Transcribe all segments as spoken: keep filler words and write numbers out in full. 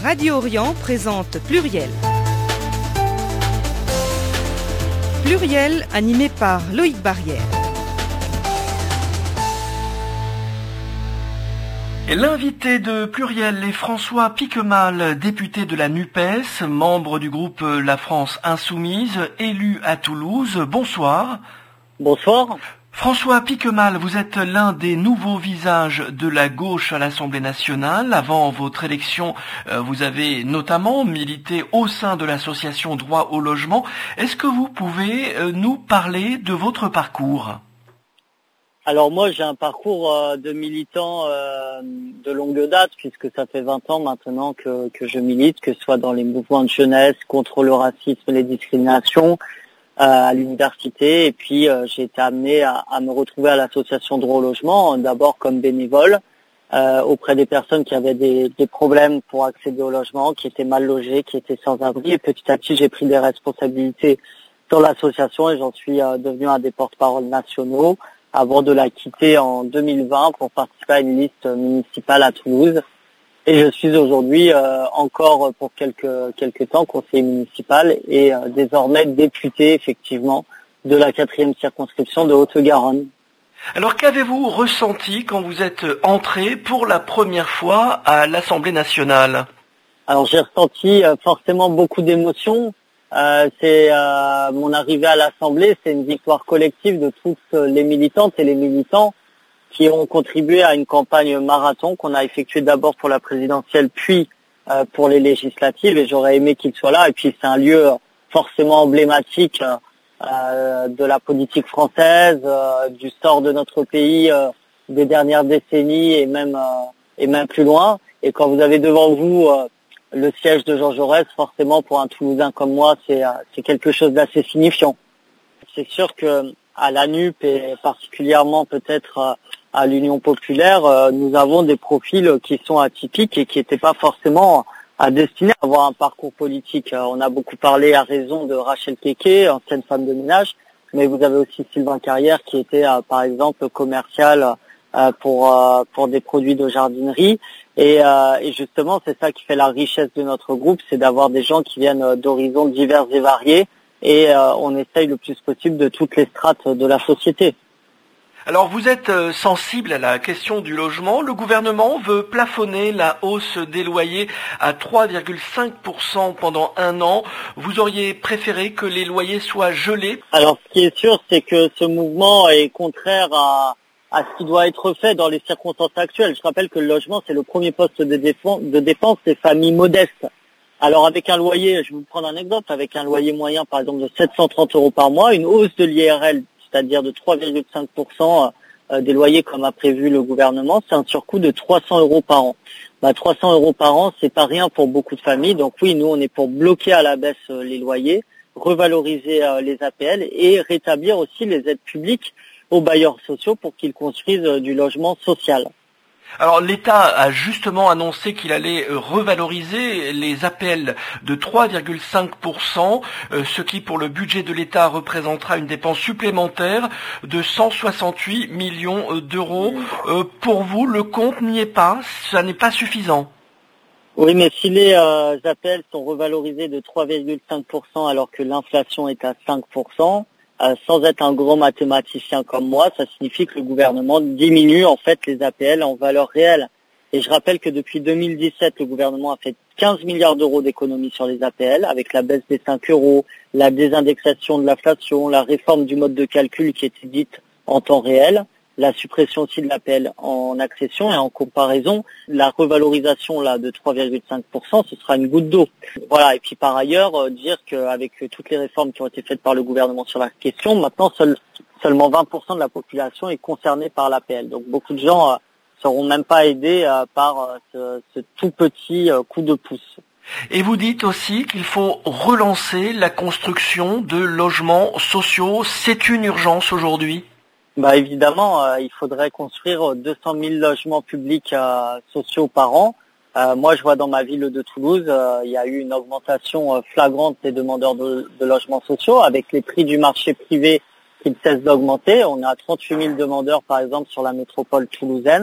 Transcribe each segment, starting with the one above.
Radio Orient présente Pluriel. Pluriel animé par Loïc Barrière. Et l'invité de Pluriel est François Piquemal, député de la NUPES, membre du groupe La France Insoumise, élu à Toulouse. Bonsoir. Bonsoir. François Piquemal, vous êtes l'un des nouveaux visages de la gauche à l'Assemblée nationale. Avant votre élection, vous avez notamment milité au sein de l'association Droit au logement. Est-ce que vous pouvez nous parler de votre parcours ? Alors moi, j'ai un parcours de militant de longue date, puisque ça fait vingt ans maintenant que, que je milite, que ce soit dans les mouvements de jeunesse contre le racisme et les discriminations, à l'université, et puis euh, j'ai été amené à, à me retrouver à l'association Droit au logement, d'abord comme bénévole euh, auprès des personnes qui avaient des, des problèmes pour accéder au logement, qui étaient mal logées, qui étaient sans abri, et petit à petit j'ai pris des responsabilités sur l'association et j'en suis euh, devenu un des porte-parole nationaux avant de la quitter en deux mille vingt pour participer à une liste municipale à Toulouse. Et je suis aujourd'hui euh, encore pour quelques quelques temps conseiller municipal et euh, désormais député effectivement de la quatrième circonscription de Haute-Garonne. Alors qu'avez-vous ressenti quand vous êtes entré pour la première fois à l'Assemblée nationale ? Alors j'ai ressenti euh, forcément beaucoup d'émotions. Euh, c'est euh, mon arrivée à l'Assemblée, c'est une victoire collective de toutes les militantes et les militants qui ont contribué à une campagne marathon qu'on a effectuée d'abord pour la présidentielle, puis euh, pour les législatives, et j'aurais aimé qu'il soit là. Et puis c'est un lieu forcément emblématique euh, de la politique française, euh, du sort de notre pays euh, des dernières décennies et même euh, et même plus loin. Et quand vous avez devant vous euh, le siège de Jean Jaurès, forcément pour un Toulousain comme moi, c'est euh, c'est quelque chose d'assez signifiant. C'est sûr que à la N U P et particulièrement peut-être euh, à l'Union populaire, euh, nous avons des profils qui sont atypiques et qui n'étaient pas forcément à destinés à avoir un parcours politique. Euh, on a beaucoup parlé à raison de Rachel Keke, ancienne femme de ménage, mais vous avez aussi Sylvain Carrière qui était euh, par exemple commercial euh, pour euh, pour des produits de jardinerie. Et, euh, et justement, c'est ça qui fait la richesse de notre groupe, c'est d'avoir des gens qui viennent d'horizons divers et variés. Et euh, on essaye le plus possible de toutes les strates de la société. Alors vous êtes sensible à la question du logement. Le gouvernement veut plafonner la hausse des loyers à trois virgule cinq pour cent pendant un an. Vous auriez préféré que les loyers soient gelés ? Alors ce qui est sûr, c'est que ce mouvement est contraire à, à ce qui doit être fait dans les circonstances actuelles. Je rappelle que le logement, c'est le premier poste de défense, de dépense des familles modestes. Alors avec un loyer, je vais vous prendre un exemple, avec un loyer moyen par exemple de sept cent trente euros par mois, une hausse de l'I R L, c'est-à-dire de trois virgule cinq pour cent des loyers comme a prévu le gouvernement, c'est un surcoût de trois cents euros par an. Bah, trois cents euros par an, c'est pas rien pour beaucoup de familles. Donc oui, nous on est pour bloquer à la baisse les loyers, revaloriser les A P L et rétablir aussi les aides publiques aux bailleurs sociaux pour qu'ils construisent du logement social. Alors l'État a justement annoncé qu'il allait revaloriser les A P L de trois virgule cinq pour cent, ce qui pour le budget de l'État représentera une dépense supplémentaire de cent soixante-huit millions d'euros. Euh, pour vous, le compte n'y est pas, ça n'est pas suffisant. Oui, mais si les euh, A P L sont revalorisés de trois virgule cinq pour cent alors que l'inflation est à cinq pour cent, Euh, sans être un gros mathématicien comme moi, ça signifie que le gouvernement diminue en fait les A P L en valeur réelle. Et je rappelle que depuis deux mille dix-sept, le gouvernement a fait quinze milliards d'euros d'économies sur les A P L, avec la baisse des cinq euros, la désindexation de l'inflation, la réforme du mode de calcul qui était dite en temps réel, la suppression aussi de l'A P L en accession, et en comparaison, la revalorisation là de trois virgule cinq pour cent, ce sera une goutte d'eau. Voilà. Et puis par ailleurs, euh, dire qu'avec toutes les réformes qui ont été faites par le gouvernement sur la question, maintenant seul, seulement vingt pour cent de la population est concernée par l'A P L. Donc beaucoup de gens euh, seront même pas aidés euh, par euh, ce, ce tout petit euh, coup de pouce. Et vous dites aussi qu'il faut relancer la construction de logements sociaux. C'est une urgence aujourd'hui ? Bah évidemment, euh, il faudrait construire deux cent mille logements publics euh, sociaux par an. Euh, moi, je vois dans ma ville de Toulouse, euh, il y a eu une augmentation euh, flagrante des demandeurs de, de logements sociaux, avec les prix du marché privé qui ne cessent d'augmenter. On est à trente-huit mille demandeurs, par exemple, sur la métropole toulousaine.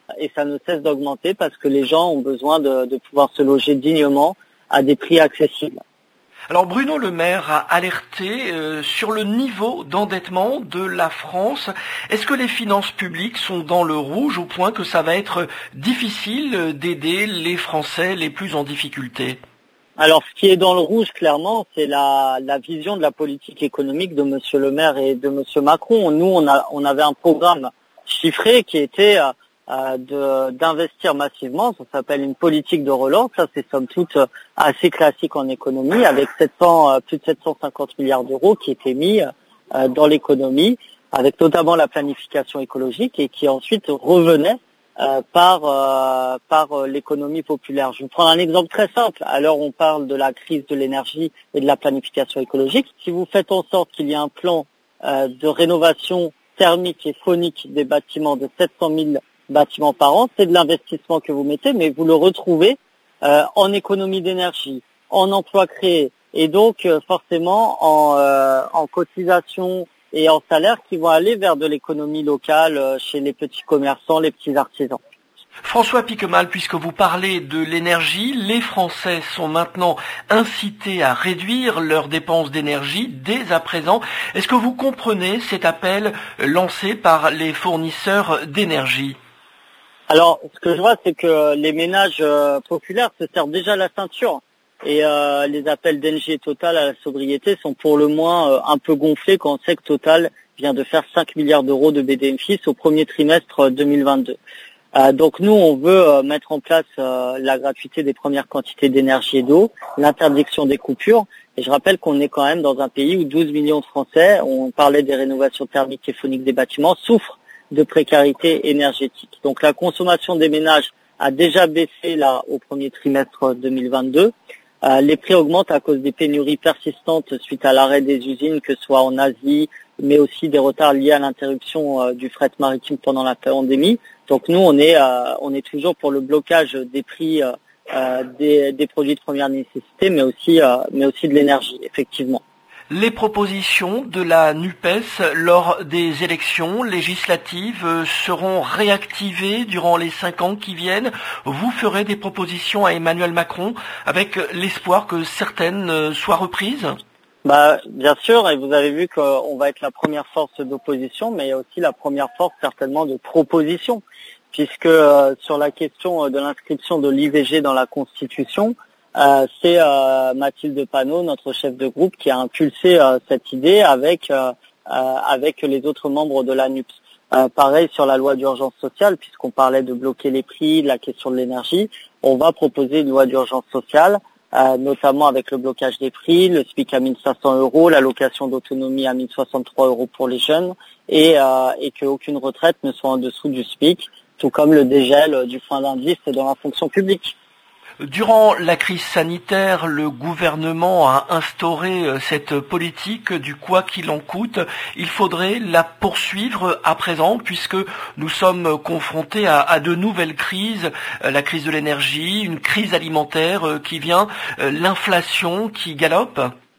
et ça ne cesse d'augmenter parce que les gens ont besoin de, de pouvoir se loger dignement à des prix accessibles. Alors Bruno Le Maire a alerté euh, sur le niveau d'endettement de la France. Est-ce que les finances publiques sont dans le rouge au point que ça va être difficile d'aider les Français les plus en difficulté ? Alors ce qui est dans le rouge clairement, c'est la, la vision de la politique économique de Monsieur Le Maire et de Monsieur Macron. Nous, on, a, on avait un programme chiffré qui était euh, de, d'investir massivement. Ça s'appelle une politique de relance. Ça, c'est somme toute assez classique en économie, avec sept cents, plus de sept cent cinquante milliards d'euros qui étaient mis euh, dans l'économie, avec notamment la planification écologique et qui ensuite revenait euh, par euh, par euh, l'économie populaire. Je vais vous prendre un exemple très simple. Alors, on parle de la crise de l'énergie et de la planification écologique. Si vous faites en sorte qu'il y ait un plan euh, de rénovation thermique et phonique des bâtiments de sept cent mille bâtiments par an, c'est de l'investissement que vous mettez, mais vous le retrouvez euh, en économie d'énergie, en emplois créés, et donc euh, forcément en, euh, en cotisation et en salaire qui vont aller vers de l'économie locale euh, chez les petits commerçants, les petits artisans. François Piquemal, puisque vous parlez de l'énergie, les Français sont maintenant incités à réduire leurs dépenses d'énergie dès à présent. Est-ce que vous comprenez cet appel lancé par les fournisseurs d'énergie ? Alors, ce que je vois, c'est que les ménages euh, populaires se servent déjà la ceinture et euh, les appels d'Engie et Total à la sobriété sont pour le moins euh, un peu gonflés quand on sait que Total vient de faire cinq milliards d'euros de bénéfices au premier trimestre deux mille vingt-deux. Euh, donc nous, on veut euh, mettre en place euh, la gratuité des premières quantités d'énergie et d'eau, l'interdiction des coupures. Et je rappelle qu'on est quand même dans un pays où douze millions de Français, on parlait des rénovations thermiques et phoniques des bâtiments, souffrent de précarité énergétique. Donc la consommation des ménages a déjà baissé là au premier trimestre deux mille vingt-deux. Euh, les prix augmentent à cause des pénuries persistantes suite à l'arrêt des usines, que ce soit en Asie, mais aussi des retards liés à l'interruption euh, du fret maritime pendant la pandémie. Donc nous, on est euh, on est toujours pour le blocage des prix euh, euh, des, des produits de première nécessité, mais aussi euh, mais aussi de l'énergie, effectivement. Les propositions de la NUPES lors des élections législatives seront réactivées durant les cinq ans qui viennent. Vous ferez des propositions à Emmanuel Macron avec l'espoir que certaines soient reprises ? Bah, bien sûr, et vous avez vu qu'on va être la première force d'opposition, mais aussi la première force certainement de proposition, puisque euh, sur la question de l'inscription de l'I V G dans la Constitution, Euh, c'est euh, Mathilde Panot, notre chef de groupe, qui a impulsé euh, cette idée avec euh, euh, avec les autres membres de la NUPES. Euh, pareil sur la loi d'urgence sociale, puisqu'on parlait de bloquer les prix, de la question de l'énergie, on va proposer une loi d'urgence sociale, euh, notamment avec le blocage des prix, le SMIC à mille cinq cents euros, l'allocation d'autonomie à mille soixante-trois euros pour les jeunes, et, euh, et qu'aucune retraite ne soit en dessous du SMIC, tout comme le dégel du point d'indice dans la fonction publique. Durant la crise sanitaire, le gouvernement a instauré cette politique du quoi qu'il en coûte. Il faudrait la poursuivre à présent puisque nous sommes confrontés à, à de nouvelles crises, la crise de l'énergie, une crise alimentaire qui vient, l'inflation qui galope.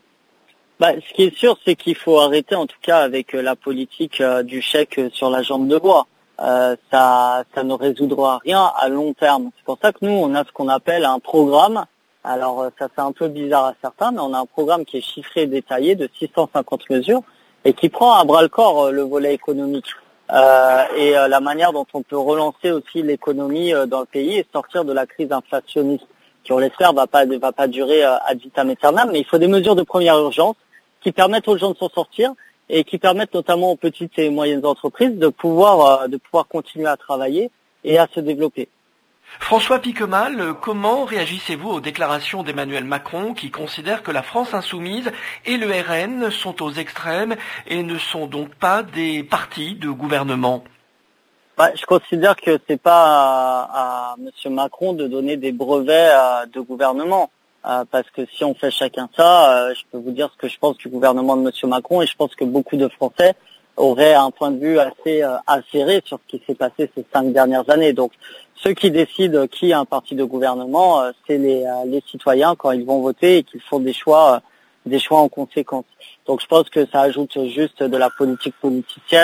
Bah, ce qui est sûr, c'est qu'il faut arrêter en tout cas avec la politique du chèque sur la jambe de bois. Euh, ça, ça ne résoudra rien à long terme. C'est pour ça que nous, on a ce qu'on appelle un programme. Alors, ça fait un peu bizarre à certains, mais on a un programme qui est chiffré et détaillé de six cent cinquante mesures et qui prend à bras-le-corps le volet économique euh, et euh, la manière dont on peut relancer aussi l'économie euh, dans le pays et sortir de la crise inflationniste qui, on l'espère, va pas va pas durer euh, ad vitam aeternam. Mais il faut des mesures de première urgence qui permettent aux gens de s'en sortir et qui permettent notamment aux petites et moyennes entreprises de pouvoir euh, de pouvoir continuer à travailler et à se développer. François Piquemal, comment réagissez-vous aux déclarations d'Emmanuel Macron qui considère que la France insoumise et le R N sont aux extrêmes et ne sont donc pas des partis de gouvernement ? Bah, je considère que c'est pas à, à Monsieur Macron de donner des brevets à, de gouvernement. Euh, parce que si on fait chacun ça, euh, je peux vous dire ce que je pense du gouvernement de Monsieur Macron et je pense que beaucoup de Français auraient un point de vue assez euh, acéré sur ce qui s'est passé ces cinq dernières années. Donc, ceux qui décident qui est un parti de gouvernement, euh, c'est les, euh, les citoyens quand ils vont voter et qu'ils font des choix, euh, des choix en conséquence. Donc, je pense que ça ajoute juste de la politique politicienne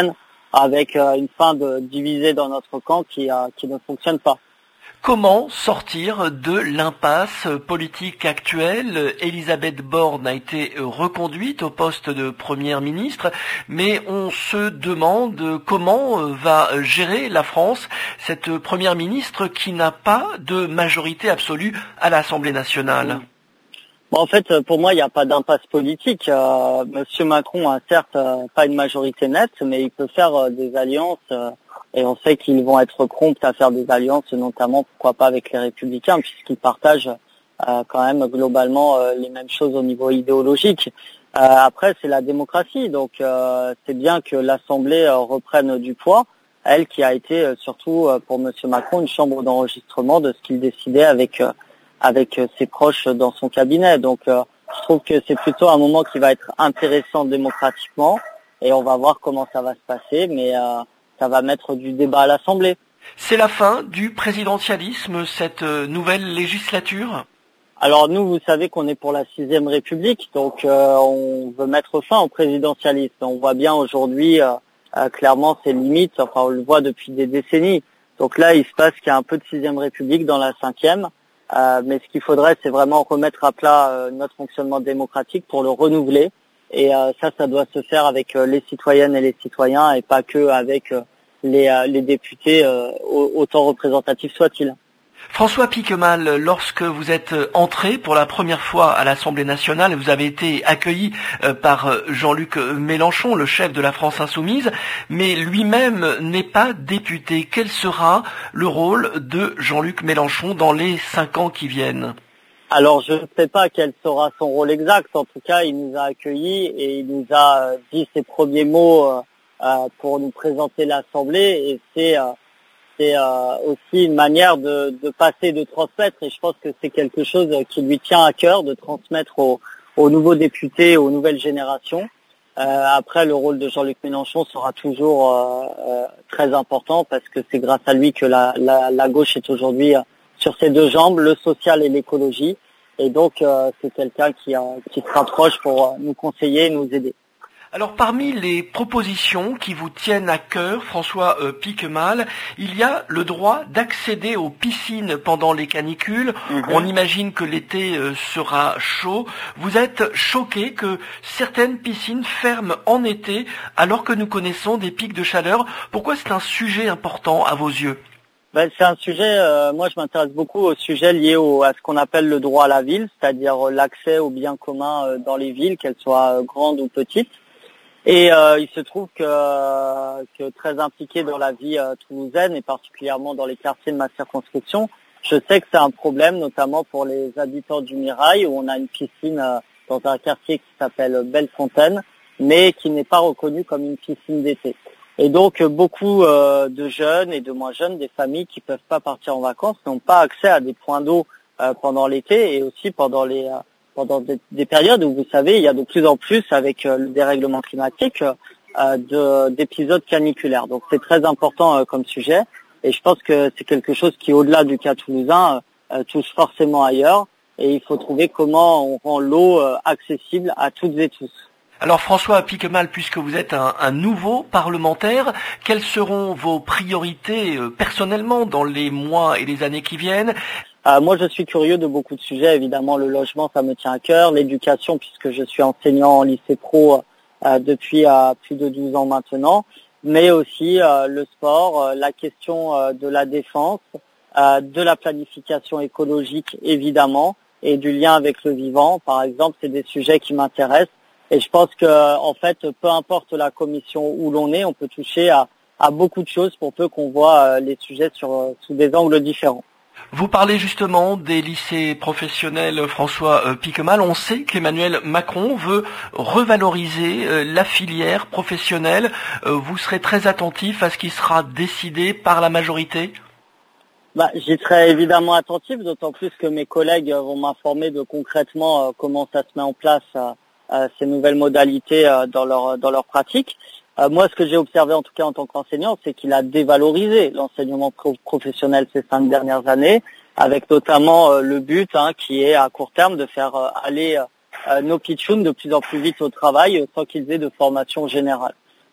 avec euh, une fin de diviser dans notre camp qui, euh, qui ne fonctionne pas. Comment sortir de l'impasse politique actuelle? Elisabeth Borne a été reconduite au poste de première ministre, mais on se demande comment va gérer la France cette première ministre qui n'a pas de majorité absolue à l'Assemblée nationale. Bon, en fait, pour moi, il n'y a pas d'impasse politique. Euh, Monsieur Macron a certes euh, pas une majorité nette, mais il peut faire euh, des alliances. Euh, Et on sait qu'ils vont être prompts à faire des alliances, notamment, pourquoi pas, avec les Républicains, puisqu'ils partagent euh, quand même globalement euh, les mêmes choses au niveau idéologique. Euh, après, c'est la démocratie, donc euh, c'est bien que l'Assemblée euh, reprenne du poids, elle qui a été euh, surtout euh, pour Monsieur Macron une chambre d'enregistrement de ce qu'il décidait avec euh, avec euh, ses proches dans son cabinet. Donc, euh, je trouve que c'est plutôt un moment qui va être intéressant démocratiquement, et on va voir comment ça va se passer, mais euh, ça va mettre du débat à l'Assemblée. C'est la fin du présidentialisme, cette nouvelle législature? Alors nous, vous savez qu'on est pour la sixième République, donc euh, on veut mettre fin au présidentialisme. On voit bien aujourd'hui euh, euh, clairement ses limites, enfin on le voit depuis des décennies. Donc là, il se passe qu'il y a un peu de sixième République dans la cinquième, euh, mais ce qu'il faudrait, c'est vraiment remettre à plat euh, notre fonctionnement démocratique pour le renouveler. Et euh, ça, ça doit se faire avec euh, les citoyennes et les citoyens et pas que avec euh, les, euh, les députés, euh, autant représentatifs soient-ils. François Piquemal, lorsque vous êtes entré pour la première fois à l'Assemblée nationale, vous avez été accueilli euh, par Jean-Luc Mélenchon, le chef de la France insoumise, mais lui-même n'est pas député. Quel sera le rôle de Jean-Luc Mélenchon dans les cinq ans qui viennent ? Alors, je ne sais pas quel sera son rôle exact. En tout cas, il nous a accueillis et il nous a dit ses premiers mots euh, pour nous présenter l'Assemblée. Et c'est, euh, c'est euh, aussi une manière de, de passer, de transmettre. Et je pense que c'est quelque chose qui lui tient à cœur, de transmettre aux, aux nouveaux députés, aux nouvelles générations. Euh, après, le rôle de Jean-Luc Mélenchon sera toujours euh, euh, très important parce que c'est grâce à lui que la, la, la gauche est aujourd'hui euh, sur ses deux jambes, le social et l'écologie. Et donc, euh, c'est quelqu'un qui, euh, qui se rapproche pour euh, nous conseiller et nous aider. Alors, parmi les propositions qui vous tiennent à cœur, François euh, Piquemal, il y a le droit d'accéder aux piscines pendant les canicules. Mmh. On imagine que l'été euh, sera chaud. Vous êtes choqué que certaines piscines ferment en été alors que nous connaissons des pics de chaleur. Pourquoi c'est un sujet important à vos yeux ? Ben, c'est un sujet, euh, moi je m'intéresse beaucoup au sujet lié au, à ce qu'on appelle le droit à la ville, c'est-à-dire euh, l'accès aux biens communs euh, dans les villes, qu'elles soient euh, grandes ou petites. Et euh, il se trouve que, euh, que très impliqué dans la vie euh, toulousaine et particulièrement dans les quartiers de ma circonscription, je sais que c'est un problème, notamment pour les habitants du Mirail, où on a une piscine euh, dans un quartier qui s'appelle Bellefontaine, mais qui n'est pas reconnue comme une piscine d'été. Et donc, beaucoup euh, de jeunes et de moins jeunes, des familles qui peuvent pas partir en vacances, n'ont pas accès à des points d'eau euh, pendant l'été et aussi pendant les euh, pendant des, des périodes où, vous savez, il y a de plus en plus, avec euh, le dérèglement climatique, euh, de, d'épisodes caniculaires. Donc, c'est très important euh, comme sujet. Et je pense que c'est quelque chose qui, au-delà du cas toulousain, euh, touche forcément ailleurs. Et il faut trouver comment on rend l'eau euh, accessible à toutes et tous. Alors François Piquemal, puisque vous êtes un, un nouveau parlementaire, quelles seront vos priorités euh, personnellement dans les mois et les années qui viennent ? euh, Moi, je suis curieux de beaucoup de sujets. Évidemment, le logement, ça me tient à cœur. L'éducation, puisque je suis enseignant en lycée pro euh, depuis euh, plus de douze ans maintenant. Mais aussi euh, le sport, euh, la question euh, de la défense, euh, de la planification écologique, évidemment, et du lien avec le vivant. Par exemple, c'est des sujets qui m'intéressent. Et je pense que, en fait, peu importe la commission où l'on est, on peut toucher à, à beaucoup de choses pour peu qu'on voit euh, les sujets sur, euh, sous des angles différents. Vous parlez justement des lycées professionnels, François euh, Piquemal. On sait qu'Emmanuel Macron veut revaloriser euh, la filière professionnelle. Euh, vous serez très attentif à ce qui sera décidé par la majorité ? Bah, j'y serai évidemment attentif, d'autant plus que mes collègues vont m'informer de concrètement euh, comment ça se met en place euh, Euh, ces nouvelles modalités euh, dans leur dans leur pratique. Euh, moi, ce que j'ai observé en tout cas en tant qu'enseignant, c'est qu'il a dévalorisé l'enseignement pro- professionnel ces cinq dernières années, avec notamment euh, le but hein, qui est à court terme de faire euh, aller euh, nos pitchouns de plus en plus vite au travail euh, sans qu'ils aient de formation générale.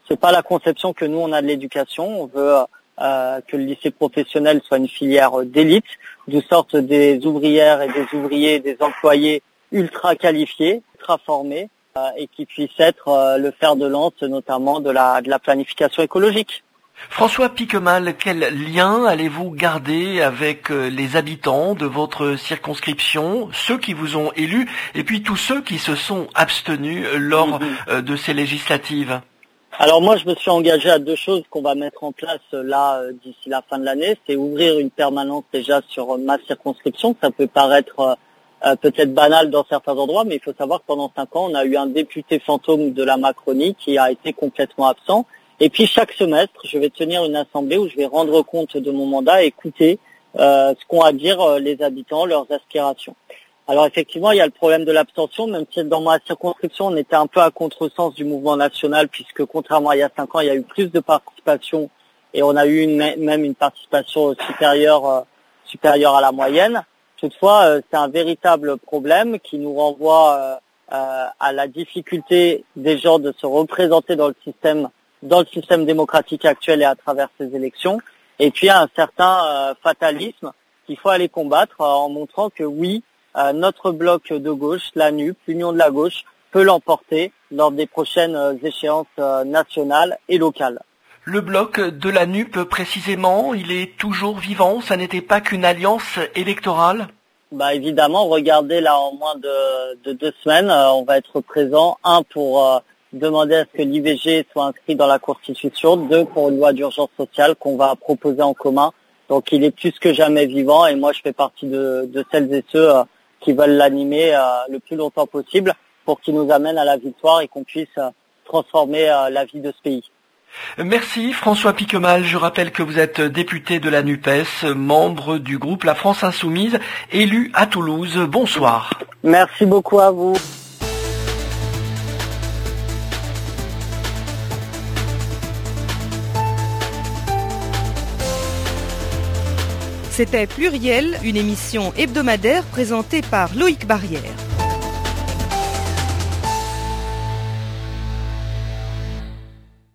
C'est pas la conception que nous on a de l'éducation. On veut euh, que le lycée professionnel soit une filière d'élite, d'où sortent des ouvrières et des ouvriers, des employés ultra qualifiés, ultra formés, euh, et qui puissent être euh, le fer de lance, notamment de la de la planification écologique. François Piquemal, quel lien allez-vous garder avec les habitants de votre circonscription, ceux qui vous ont élu, et puis tous ceux qui se sont abstenus lors mmh. de ces législatives? Alors moi, je me suis engagé à deux choses qu'on va mettre en place là d'ici la fin de l'année. C'est ouvrir une permanence déjà sur ma circonscription. Ça peut paraître euh, peut-être banal dans certains endroits, mais il faut savoir que pendant cinq ans, on a eu un député fantôme de la Macronie qui a été complètement absent. Et puis chaque semestre, je vais tenir une assemblée où je vais rendre compte de mon mandat et écouter euh, ce qu'ont à dire euh, les habitants, leurs aspirations. Alors effectivement, il y a le problème de l'abstention, même si dans ma circonscription, on était un peu à contresens du mouvement national, puisque contrairement à il y a cinq ans, il y a eu plus de participation et on a eu une, même une participation supérieure, euh, supérieure à la moyenne. Toutefois, euh, c'est un véritable problème qui nous renvoie euh, euh, à la difficulté des gens de se représenter dans le système dans le système démocratique actuel et à travers ces élections, et puis un certain euh, fatalisme qu'il faut aller combattre euh, en montrant que oui, euh, notre bloc de gauche, la N U P, l'Union de la gauche, peut l'emporter lors des prochaines euh, échéances euh, nationales et locales. Le bloc de la N U P, précisément, il est toujours vivant, ça n'était pas qu'une alliance électorale? Bah évidemment, regardez là en moins de, de deux semaines, euh, on va être présent, un pour... Euh, demander à ce que l'I V G soit inscrit dans la Constitution, deux pour une loi d'urgence sociale qu'on va proposer en commun. Donc il est plus que jamais vivant et moi je fais partie de, de celles et ceux euh, qui veulent l'animer euh, le plus longtemps possible pour qu'il nous amène à la victoire et qu'on puisse euh, transformer euh, la vie de ce pays. Merci François Piquemal. Je rappelle que vous êtes député de la NUPES, membre du groupe La France Insoumise, élu à Toulouse. Bonsoir. Merci beaucoup à vous. C'était Pluriel, une émission hebdomadaire présentée par Loïc Barrière.